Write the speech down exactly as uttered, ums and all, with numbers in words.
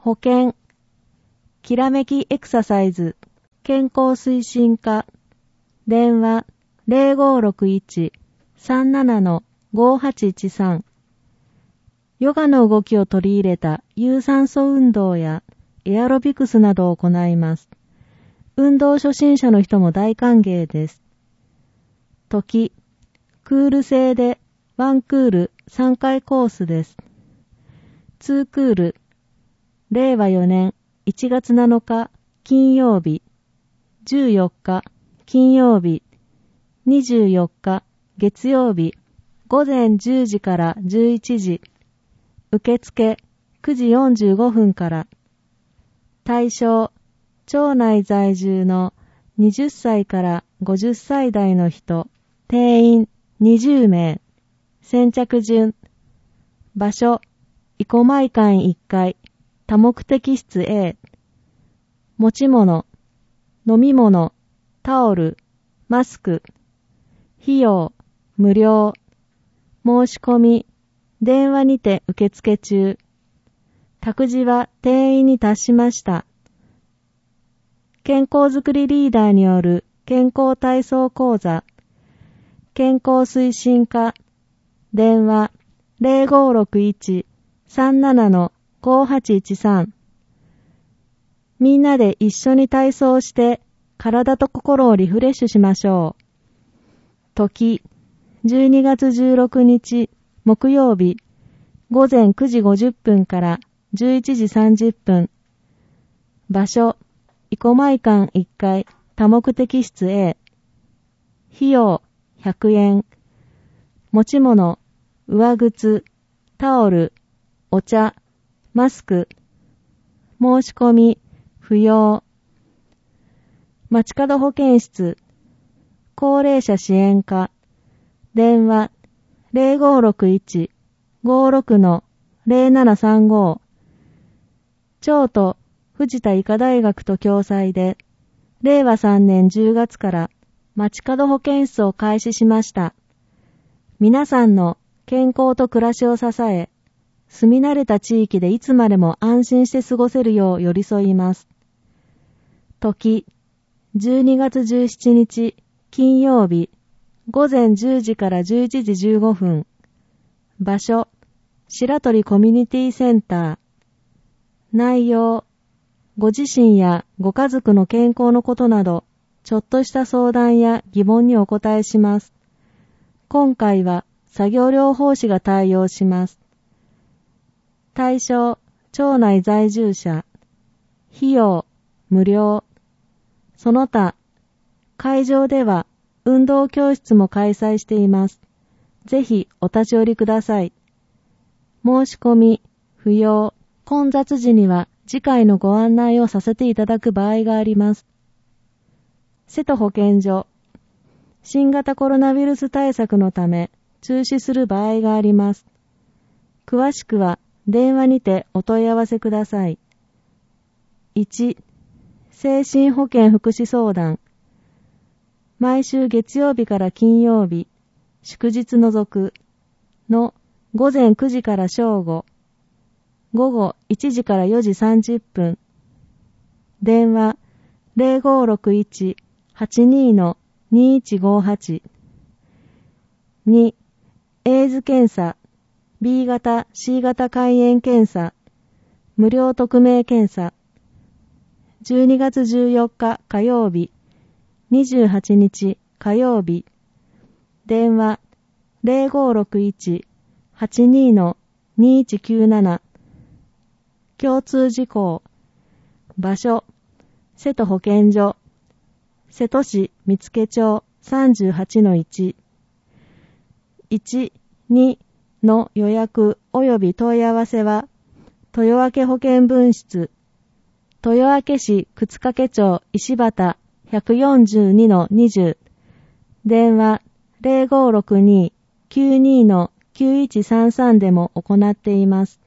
保険、きらめきエクササイズ、健康推進課、電話 ゼロごろくいち さんなな ごはちいちさん。ヨガの動きを取り入れた有酸素運動やエアロビクスなどを行います。運動初心者の人も大歓迎です。時、クール制でワンクールさんかいコースです。ツークール、れいわよねんいちがつなのか金曜日、じゅうよっか金曜日、にじゅうよっか月曜日、ごぜんじゅうじからじゅういちじ、受付くじよんじゅうごふんから。対象、町内在住のはたちからごじゅっさい代の人、定員にじゅうめい、先着順。場所、生駒館いっかい、多目的室 A。持ち物、飲み物、タオル、マスク。費用、無料。申し込み、電話にて受付中。託児は定員に達しました。健康づくりリーダーによる健康体操講座。健康推進課。電話 ゼロごろくいち さんなな ごはちいちさん。みんなで一緒に体操して体と心をリフレッシュしましょう。時、じゅうにがつじゅうろくにち木曜日、ごぜんくじごじゅっぷんからじゅういちじさんじゅっぷん。場所、生駒館いっかい、多目的室 A。費用、ひゃくえん。持ち物、上靴、タオル、お茶、マスク。申し込み、不要。街角保健室、高齢者支援課。電話、ゼロごろくいち ごろく ゼロななさんご。町と藤田医科大学と共催で、れいわさんねんじゅうがつから街角保健室を開始しました。皆さんの健康と暮らしを支え、住み慣れた地域でいつまでも安心して過ごせるよう寄り添います。時、じゅうにがつじゅうしちにち金曜日、ごぜんじゅうじからじゅういちじじゅうごふん。場所、白鳥コミュニティセンター。内容、ご自身やご家族の健康のことなど、ちょっとした相談や疑問にお答えします。今回は作業療法士が対応します。対象、町内在住者。費用、無料。その他、会場では運動教室も開催しています。ぜひお立ち寄りください。申し込み、不要。混雑時には次回のご案内をさせていただく場合があります。瀬戸保健所。新型コロナウイルス対策のため中止する場合があります。詳しくは電話にてお問い合わせください。いち. 精神保健福祉相談。毎週月曜日から金曜日、祝日除くのごぜんくじから正午、午後いちじからよじさんじゅっぷん。電話 ゼロごろくいち はちに にいちごはち。に. エイズ検査、B 型、C 型肝炎検査、無料匿名検査。じゅうにがつじゅうよっか火曜日、にじゅうはちにち火曜日。電話 ゼロごろくいち はちに にいちきゅうなな。共通事項。場所、瀬戸保健所。瀬戸市見附町 さんじゅうはちのいち。いち、にの予約及び問い合わせは、豊明保健分室、豊明市沓掛町石畑 ひゃくよんじゅうにのにじゅう。電話 ゼロごろくに きゅうに きゅういちさんさん でも行っています。